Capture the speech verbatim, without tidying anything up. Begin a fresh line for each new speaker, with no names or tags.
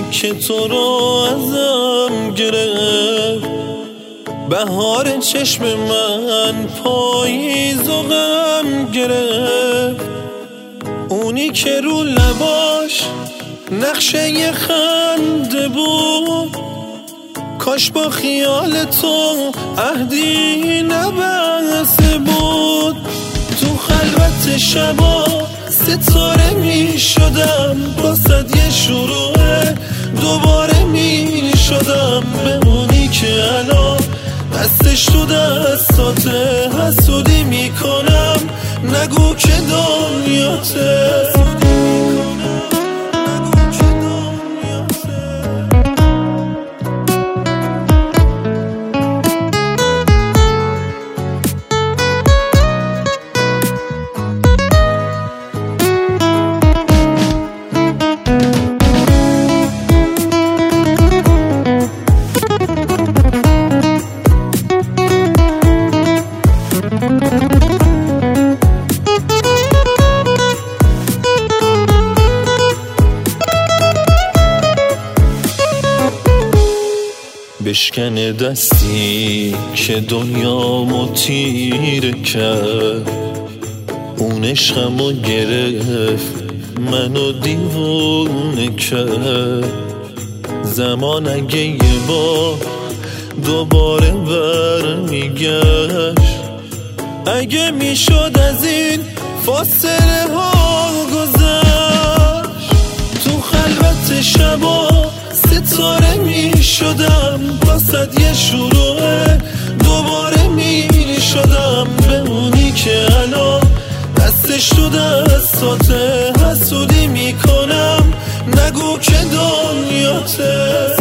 که تو رو ازم گرفت، بهار چشم من پاییز و غم گرفت. اونی که رو لباش نقشه یه خنده بود، کاش با خیال تو عهدی نبسته بود. تو خلوت شبا ستاره می شدم، باسد یه شروع دوباره می شدم. بمونی که الان دستش تو دستاته، حسودی می کنم نگو که دنیاته. بشکنه دستی که دنیامو تیره کرد، اون عشقمو گرفت منو دیوونه کرد. زمان اگه یه بار دوباره برمیگشت، اگه میشد از این فاصله ها گذشت. تو خلوت شبا ستاره می شدم، باسد یه شروع دوباره می شدم. بمونی که الان دستش تو دستاته، حسودی می کنم نگو که دنیاته.